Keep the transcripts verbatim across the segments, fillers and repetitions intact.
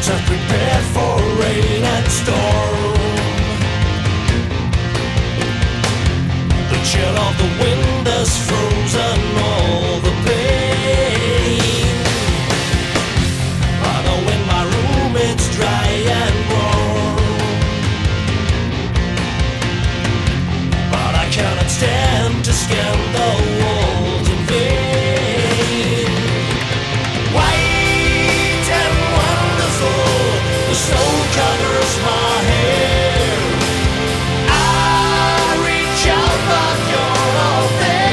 are prepared for rain and storm. The chill of the wind has frozen all the pain. I know in my room it's dry and warm, but I cannot stand to scan the walls in vain. White and wonderful, the snow covers my hair. I reach out but you're not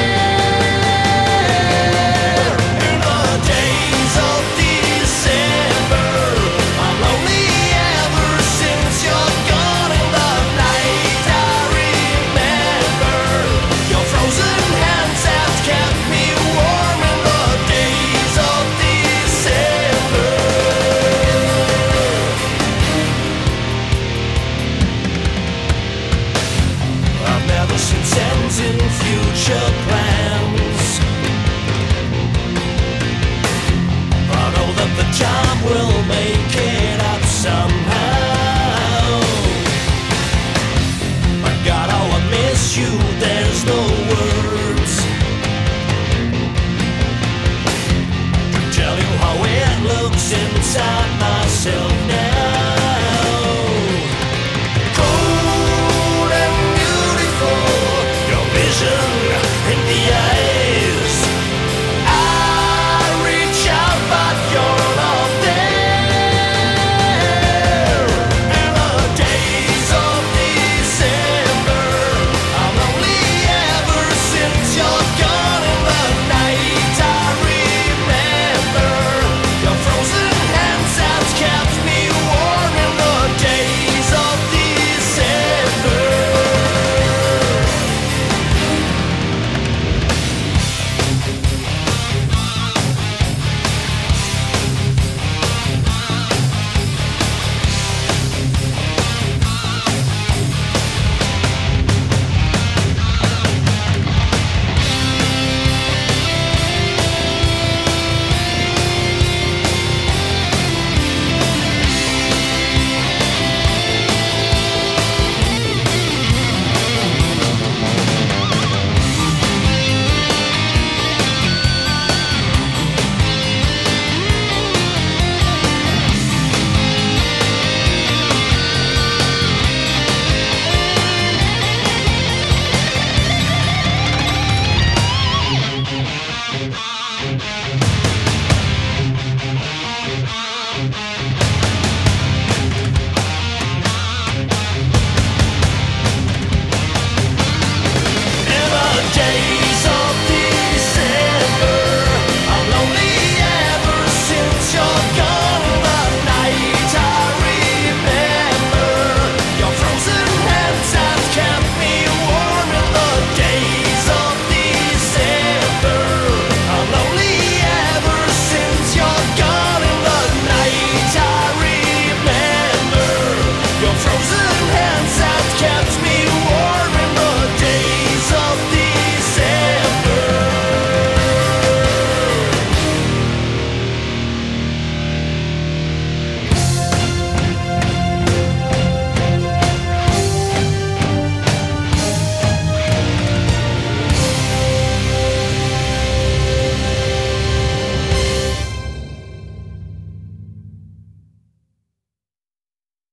there. In the days of December, I'm lonely ever since you're gone. In the night I remember your frozen hands have kept me warm. In the days of December, I've never seen sense in future plans. I know that the time will make it up somehow. But God, how I miss you, there's no words to tell you how it looks inside myself now. Cold and beautiful, your vision in the eyes. I reach out but you're not there. In the days of December, I'm lonely ever since you're gone. In the night I remember your frozen hands have kept me warm. In the days of December. Thank you.